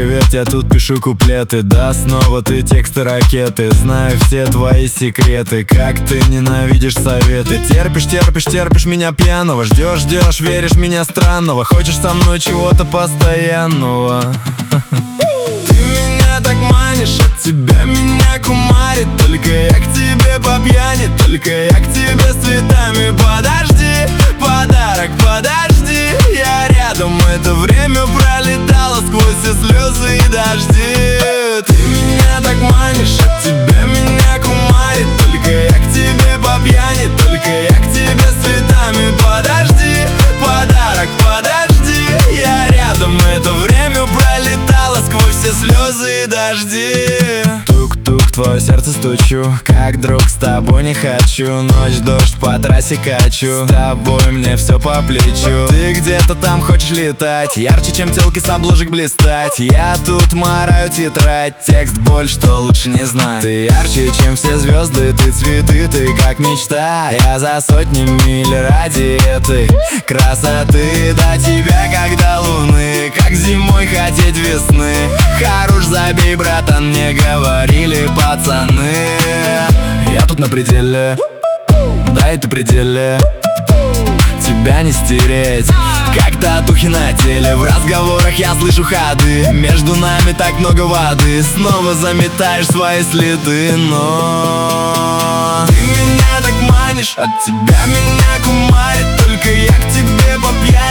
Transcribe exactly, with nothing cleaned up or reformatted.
привет, я тут пишу куплеты. Да, снова ты тексты ракеты. Знаю все твои секреты, как ты ненавидишь советы. Терпишь, терпишь, терпишь меня пьяного. Ждешь, ждешь, веришь меня странного. Хочешь со мной чего-то постоянного. Ты меня так манишь, от тебя меня кумарит. Только я к тебе по пьяни, только я к тебе с цветами. Подожди, подарок, подожди, я рядом. Это время пролетало сквозь все слезы и дожди. Ты меня так манишь, от тебя меня кумарит. Только я к тебе по пьяни, только я к тебе с цветами. Подожди, подарок, подожди, я рядом. Это время пролетало сквозь все слезы и дожди. Тук-тук, в твое сердце стучу, как друг с тобой не хочу. Ночь, дождь, по трассе качу, с тобой мне все по плечу. Ты где-то там хочешь летать, ярче, чем телки с обложек блистать. Я тут мараю тетрадь, текст боль, что лучше не знать. Ты ярче, чем все звезды, ты цветы, ты как мечта. Я за сотни миль ради этой красоты. До тебя, как до луны, как зимой хотеть весны. Хорош, забей, братан, мне говорили пацаны. Я тут на пределе, да и ты пределе. Тебя не стереть, как татухи на теле. В разговорах я слышу ходы, между нами так много воды. Снова заметаешь свои следы, но ты меня так манишь, от тебя меня кумарит. Только я к тебе по пьяни,